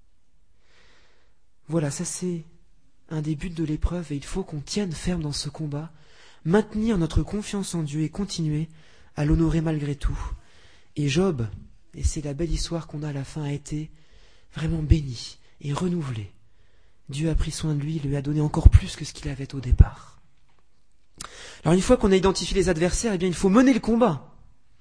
Speaker 1: Voilà, ça c'est un des buts de l'épreuve et il faut qu'on tienne ferme dans ce combat, maintenir notre confiance en Dieu et continuer à l'honorer malgré tout. Et Job, et c'est la belle histoire qu'on a à la fin, a été vraiment béni et renouvelé. Dieu a pris soin de lui, il lui a donné encore plus que ce qu'il avait au départ. Alors une fois qu'on a identifié les adversaires, eh bien il faut mener le combat.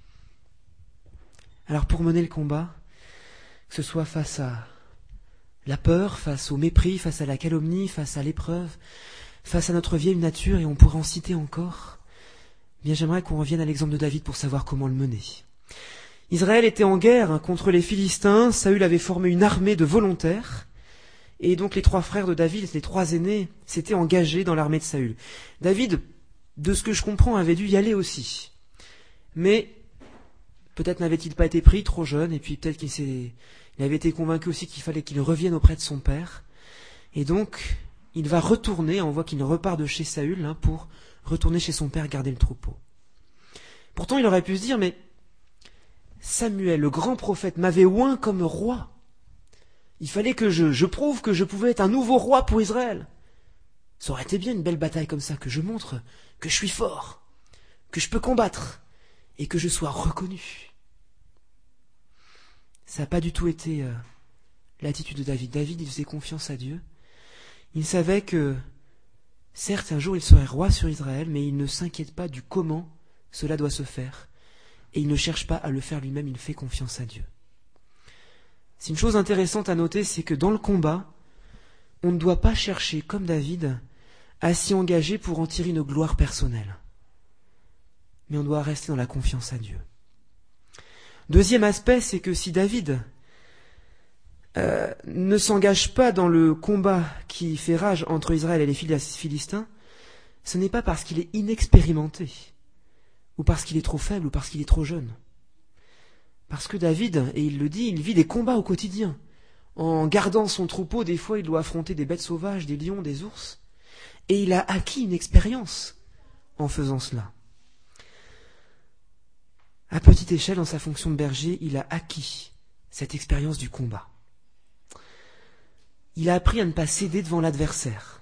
Speaker 1: Alors pour mener le combat, que ce soit face à la peur, face au mépris, face à la calomnie, face à l'épreuve, face à notre vieille nature, et on pourrait en citer encore, eh bien j'aimerais qu'on revienne à l'exemple de David pour savoir comment le mener. Israël était en guerre contre les Philistins, Saül avait formé une armée de volontaires, et donc les trois frères de David, les trois aînés, s'étaient engagés dans l'armée de Saül. David, de ce que je comprends, avait dû y aller aussi. Mais peut-être n'avait-il pas été pris, trop jeune, et puis peut-être qu'il s'est... Il avait été convaincu aussi qu'il fallait qu'il revienne auprès de son père. Et donc, il va retourner, on voit qu'il repart de chez Saül, hein, pour retourner chez son père garder le troupeau. Pourtant, il aurait pu se dire, mais Samuel, le grand prophète, m'avait oint comme roi. Il fallait que je, je prouve que je pouvais être un nouveau roi pour Israël. Ça aurait été bien une belle bataille comme ça, que je montre que je suis fort, que je peux combattre, et que je sois reconnu. Ça n'a pas du tout été euh, l'attitude de David. David, il faisait confiance à Dieu. Il savait que, certes, un jour il serait roi sur Israël, mais il ne s'inquiète pas du comment cela doit se faire. Et il ne cherche pas à le faire lui-même, il fait confiance à Dieu. C'est une chose intéressante à noter, c'est que dans le combat, on ne doit pas chercher, comme David, à s'y engager pour en tirer une gloire personnelle. Mais on doit rester dans la confiance à Dieu. Deuxième aspect, c'est que si David euh, ne s'engage pas dans le combat qui fait rage entre Israël et les Philistins, ce n'est pas parce qu'il est inexpérimenté, ou parce qu'il est trop faible, ou parce qu'il est trop jeune. Parce que David, et il le dit, il vit des combats au quotidien. En gardant son troupeau, des fois il doit affronter des bêtes sauvages, des lions, des ours, et il a acquis une expérience en faisant cela. À petite échelle, dans sa fonction de berger, il a acquis cette expérience du combat. Il a appris à ne pas céder devant l'adversaire.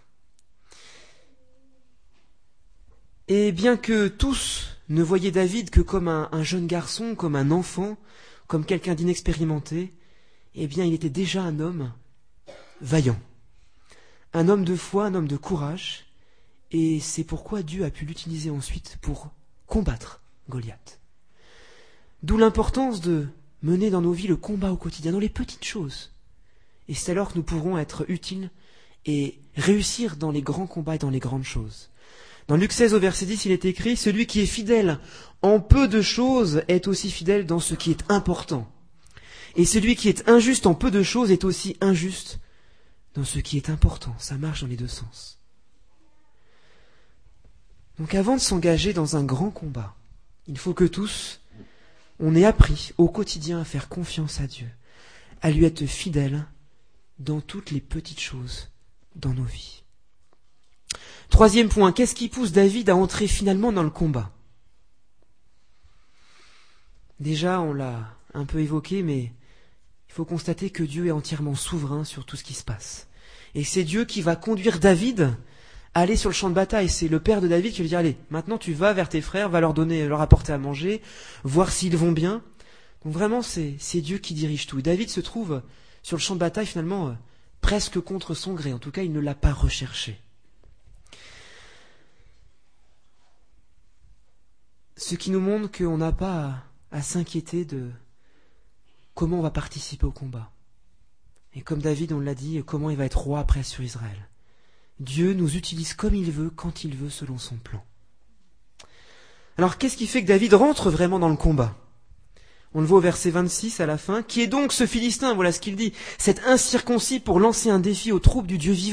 Speaker 1: Et bien que tous ne voyaient David que comme un, un jeune garçon, comme un enfant, comme quelqu'un d'inexpérimenté, eh bien il était déjà un homme vaillant, un homme de foi, un homme de courage, et c'est pourquoi Dieu a pu l'utiliser ensuite pour combattre Goliath. D'où l'importance de mener dans nos vies le combat au quotidien, dans les petites choses. Et c'est alors que nous pourrons être utiles et réussir dans les grands combats et dans les grandes choses. Dans Luc seize au verset dix, il est écrit « Celui qui est fidèle en peu de choses est aussi fidèle dans ce qui est important. Et celui qui est injuste en peu de choses est aussi injuste dans ce qui est important. » Ça marche dans les deux sens. Donc avant de s'engager dans un grand combat, il faut que tous, on ait appris au quotidien à faire confiance à Dieu, à lui être fidèle dans toutes les petites choses dans nos vies. Troisième point, qu'est-ce qui pousse David à entrer finalement dans le combat ? Déjà, on l'a un peu évoqué, mais il faut constater que Dieu est entièrement souverain sur tout ce qui se passe. Et c'est Dieu qui va conduire David à aller sur le champ de bataille. C'est le père de David qui lui dit « Allez, maintenant tu vas vers tes frères, va leur donner, leur apporter à manger, voir s'ils vont bien. » Donc vraiment, c'est, c'est Dieu qui dirige tout. Et David se trouve sur le champ de bataille finalement euh, presque contre son gré. En tout cas, il ne l'a pas recherché. Ce qui nous montre qu'on n'a pas à, à s'inquiéter de comment on va participer au combat. Et comme David, on l'a dit, comment il va être roi après sur Israël. Dieu nous utilise comme il veut, quand il veut, selon son plan. Alors qu'est-ce qui fait que David rentre vraiment dans le combat ? On le voit au verset vingt-six à la fin. « Qui est donc ce Philistin ?» Voilà ce qu'il dit. « Cet incirconcis pour lancer un défi aux troupes du Dieu vivant. »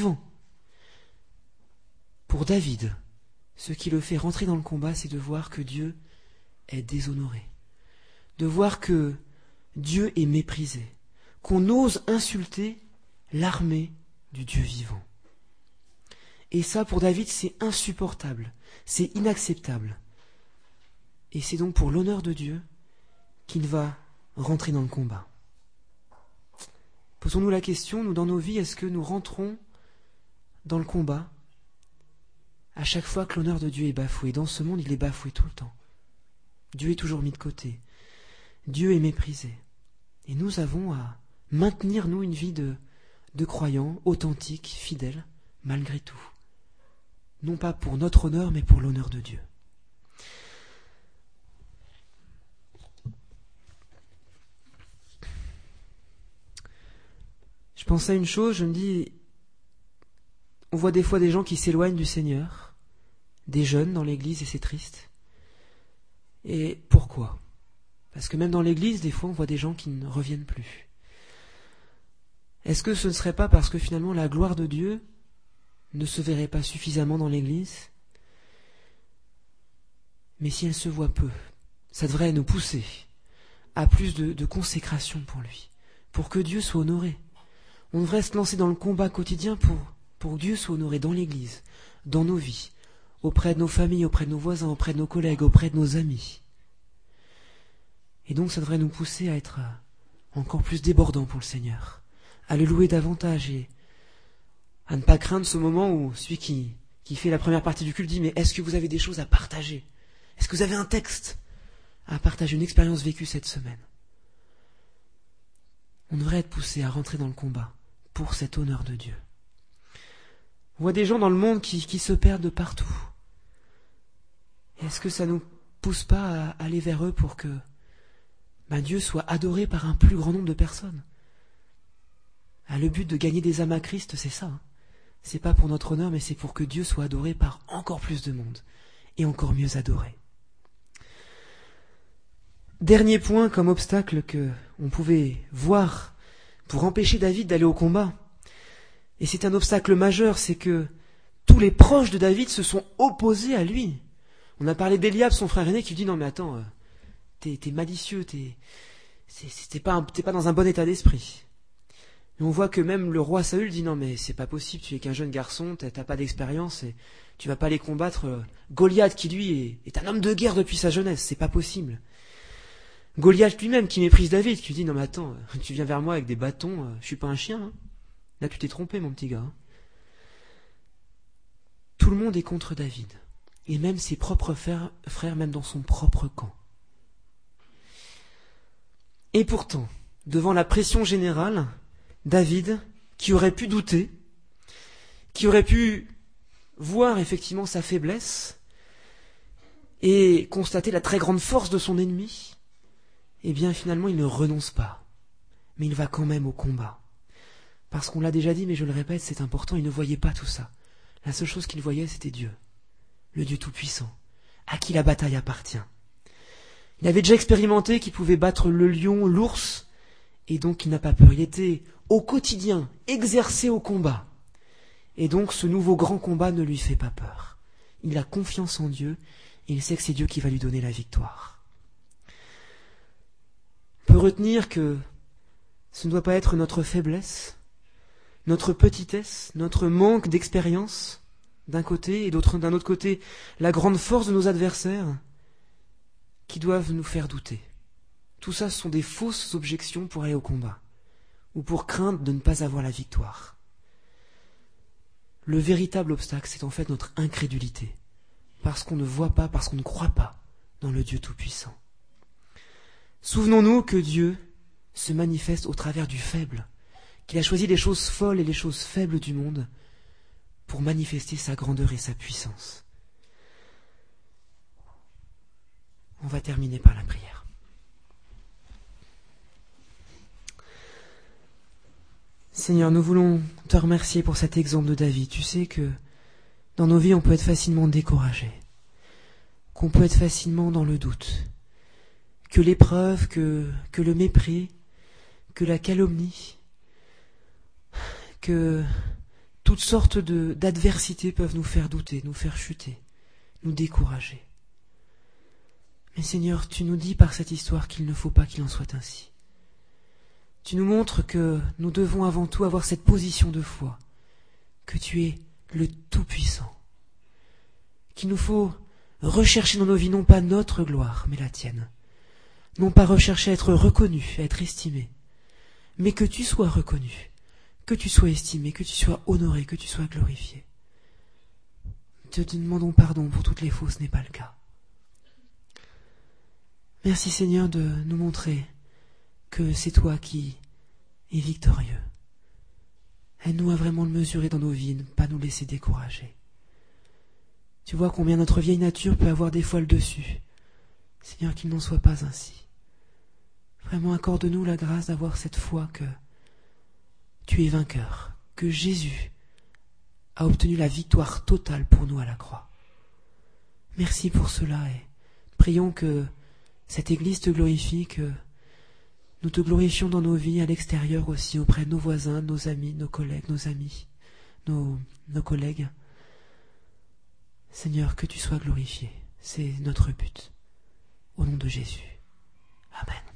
Speaker 1: Pour David, ce qui le fait rentrer dans le combat, c'est de voir que Dieu est déshonoré. De voir que Dieu est méprisé. Qu'on ose insulter l'armée du Dieu vivant. Et ça, pour David, c'est insupportable. C'est inacceptable. Et c'est donc pour l'honneur de Dieu qu'il va rentrer dans le combat. Posons-nous la question, nous dans nos vies, est-ce que nous rentrons dans le combat à chaque fois que l'honneur de Dieu est bafoué? Dans ce monde, il est bafoué tout le temps. Dieu est toujours mis de côté. Dieu est méprisé. Et nous avons à maintenir, nous, une vie de, de croyants, authentiques, fidèles, malgré tout. Non pas pour notre honneur, mais pour l'honneur de Dieu. Je pensais à une chose, je me dis, on voit des fois des gens qui s'éloignent du Seigneur, des jeunes dans l'église, et c'est triste. Et pourquoi ? Parce que même dans l'église, des fois, on voit des gens qui ne reviennent plus. Est-ce que ce ne serait pas parce que finalement la gloire de Dieu ne se verrait pas suffisamment dans l'église ? Mais si elle se voit peu, ça devrait nous pousser à plus de, de consécration pour lui, pour que Dieu soit honoré. On devrait se lancer dans le combat quotidien pour, pour que Dieu soit honoré dans l'église, dans nos vies, auprès de nos familles, auprès de nos voisins, auprès de nos collègues, auprès de nos amis. Et donc ça devrait nous pousser à être encore plus débordants pour le Seigneur, à le louer davantage et à ne pas craindre ce moment où celui qui, qui fait la première partie du culte dit « Mais est-ce que vous avez des choses à partager ? Est-ce que vous avez un texte à partager, une expérience vécue cette semaine ?» On devrait être poussé à rentrer dans le combat pour cet honneur de Dieu. On voit des gens dans le monde qui, qui se perdent de partout. Est-ce que ça ne nous pousse pas à aller vers eux pour que ben, Dieu soit adoré par un plus grand nombre de personnes ? Ah, le but de gagner des âmes à Christ, c'est ça. Hein. C'est pas pour notre honneur, mais c'est pour que Dieu soit adoré par encore plus de monde et encore mieux adoré. Dernier point comme obstacle que on pouvait voir pour empêcher David d'aller au combat, et c'est un obstacle majeur, c'est que tous les proches de David se sont opposés à lui. On a parlé d'Eliab, son frère aîné, qui lui dit « Non mais attends, euh, t'es, t'es malicieux, t'es, c'est, c'est, t'es, pas un, t'es pas dans un bon état d'esprit. » Et on voit que même le roi Saül dit « Non mais c'est pas possible, tu es qu'un jeune garçon, t'as, t'as pas d'expérience, et tu vas pas aller combattre euh, Goliath qui lui est, est un homme de guerre depuis sa jeunesse, c'est pas possible. » Goliath lui-même qui méprise David, qui lui dit « Non mais attends, tu viens vers moi avec des bâtons, je suis pas un chien. Hein. Là tu t'es trompé mon petit gars. Hein. » Tout le monde est contre David, et même ses propres frères, frères, même dans son propre camp. Et pourtant, devant la pression générale, David, qui aurait pu douter, qui aurait pu voir effectivement sa faiblesse, et constater la très grande force de son ennemi, eh bien finalement il ne renonce pas, mais il va quand même au combat. Parce qu'on l'a déjà dit, mais je le répète, c'est important, il ne voyait pas tout ça. La seule chose qu'il voyait, c'était Dieu, le Dieu Tout-Puissant, à qui la bataille appartient. Il avait déjà expérimenté qu'il pouvait battre le lion, l'ours, et donc il n'a pas peur. Il était au quotidien, exercé au combat. Et donc ce nouveau grand combat ne lui fait pas peur. Il a confiance en Dieu, et il sait que c'est Dieu qui va lui donner la victoire. On peut retenir que ce ne doit pas être notre faiblesse, notre petitesse, notre manque d'expérience d'un côté, et d'autre, d'un autre côté, la grande force de nos adversaires qui doivent nous faire douter. Tout ça, ce sont des fausses objections pour aller au combat, ou pour craindre de ne pas avoir la victoire. Le véritable obstacle, c'est en fait notre incrédulité, parce qu'on ne voit pas, parce qu'on ne croit pas dans le Dieu Tout-Puissant. Souvenons-nous que Dieu se manifeste au travers du faible, qu'il a choisi les choses folles et les choses faibles du monde pour manifester sa grandeur et sa puissance. On va terminer par la prière. Seigneur, nous voulons te remercier pour cet exemple de David. Tu sais que dans nos vies, on peut être facilement découragé, qu'on peut être facilement dans le doute, que l'épreuve, que, que le mépris, que la calomnie, que toutes sortes de, d'adversités peuvent nous faire douter, nous faire chuter, nous décourager. Mais Seigneur, tu nous dis par cette histoire qu'il ne faut pas qu'il en soit ainsi. Tu nous montres que nous devons avant tout avoir cette position de foi, que tu es le Tout-Puissant, qu'il nous faut rechercher dans nos vies non pas notre gloire, mais la tienne, non pas rechercher à être reconnu, à être estimé, mais que tu sois reconnu, que tu sois estimé, que tu sois honoré, que tu sois glorifié. Te demandons pardon pour toutes les fautes, ce n'est pas le cas. Merci Seigneur de nous montrer que c'est toi qui es victorieux. Aide-nous à vraiment le mesurer dans nos vies, ne pas nous laisser décourager. Tu vois combien notre vieille nature peut avoir des fois le dessus. Seigneur, qu'il n'en soit pas ainsi. Vraiment accorde-nous la grâce d'avoir cette foi que tu es vainqueur, que Jésus a obtenu la victoire totale pour nous à la croix. Merci pour cela et prions que cette Église te glorifie, que nous te glorifions dans nos vies, à l'extérieur aussi, auprès de nos voisins, nos amis, nos collègues, nos amis, nos, nos collègues. Seigneur, que tu sois glorifié, c'est notre but. Au nom de Jésus. Amen.